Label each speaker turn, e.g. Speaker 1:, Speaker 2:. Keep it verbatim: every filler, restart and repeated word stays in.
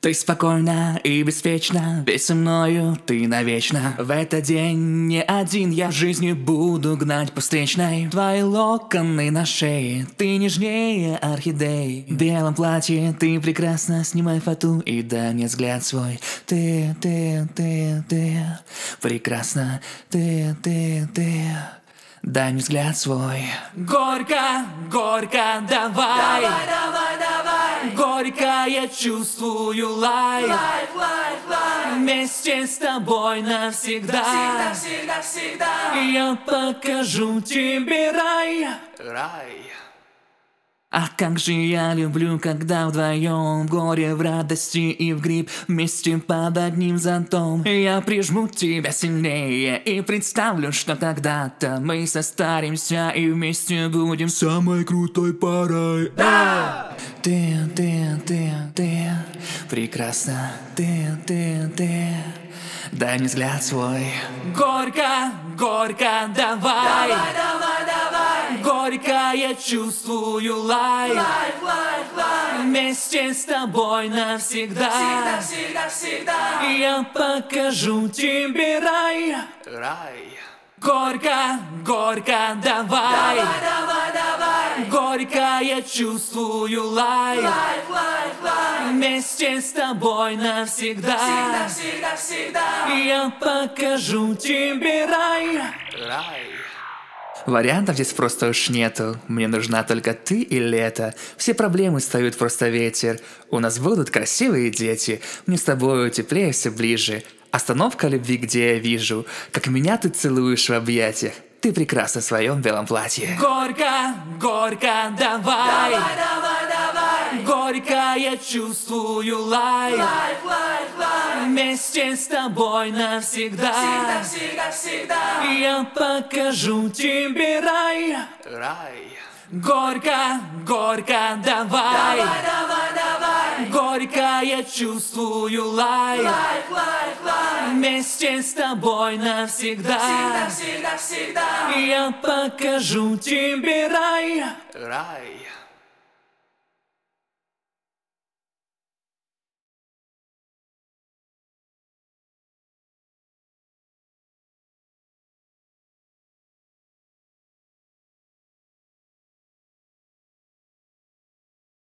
Speaker 1: Ты спокойна и беспечна, ведь со мною ты навечно. В этот день не один я в жизни буду гнать по встречной. Твои локоны на шее, ты нежнее орхидей. В белом платье ты прекрасна, снимай фату и дай мне взгляд свой. Ты, ты, ты, ты, прекрасна, ты, ты, ты. Дай мне взгляд свой. Горько, горько, давай,
Speaker 2: Давай, давай, давай.
Speaker 1: горько я чувствую лайф.
Speaker 2: Лайф, лайф, лайф.
Speaker 1: Вместе с тобой навсегда.
Speaker 2: Всегда, всегда, всегда.
Speaker 1: Я покажу тебе рай.
Speaker 2: Рай.
Speaker 1: Ах, как же я люблю, когда вдвоем в горе, в радости и в грипп вместе под одним зонтом. Я прижму тебя сильнее и представлю, что когда-то мы состаримся и вместе будем самой крутой парой.
Speaker 2: Да!
Speaker 1: Ты, ты, ты, ты, прекрасна, ты, ты, ты. Дай мне взгляд свой. Горько, горько, давай,
Speaker 2: Давай, давай, давай.
Speaker 1: горько я чувствую лайф.
Speaker 2: Лайф, лайф, лайф.
Speaker 1: Вместе с тобой навсегда.
Speaker 2: Всегда, всегда, всегда.
Speaker 1: Я покажу тебе рай.
Speaker 2: Рай.
Speaker 1: Горько, горько, давай,
Speaker 2: Давай, давай, давай.
Speaker 1: горько я чувствую лайф.
Speaker 2: Лайф, лайф, лайф.
Speaker 1: Вместе с тобой навсегда.
Speaker 2: Всегда, всегда, всегда.
Speaker 1: Я покажу тебе рай.
Speaker 2: Рай.
Speaker 1: Вариантов здесь просто уж нету. Мне нужна только ты и лето. Все проблемы встают просто ветер. У нас будут красивые дети. Мне с тобою теплее все ближе. Остановка любви, где я вижу, как меня ты целуешь в объятиях. Ты прекрасна в своем белом платье. Горько, горько, давай,
Speaker 2: Давай, давай, давай.
Speaker 1: горько я чувствую лайф.
Speaker 2: Лайф, лайф, лайф.
Speaker 1: Вместе с тобой навсегда.
Speaker 2: Всегда, всегда, всегда.
Speaker 1: Я покажу тебе рай.
Speaker 2: Рай.
Speaker 1: Горько, горько, давай,
Speaker 2: Давай, давай, давай.
Speaker 1: горько я чувствую лайф.
Speaker 2: Лайф, лайф, лайф.
Speaker 1: Вместе с тобой навсегда.
Speaker 2: Всегда, всегда, всегда.
Speaker 1: Я покажу тебе рай.
Speaker 2: Рай.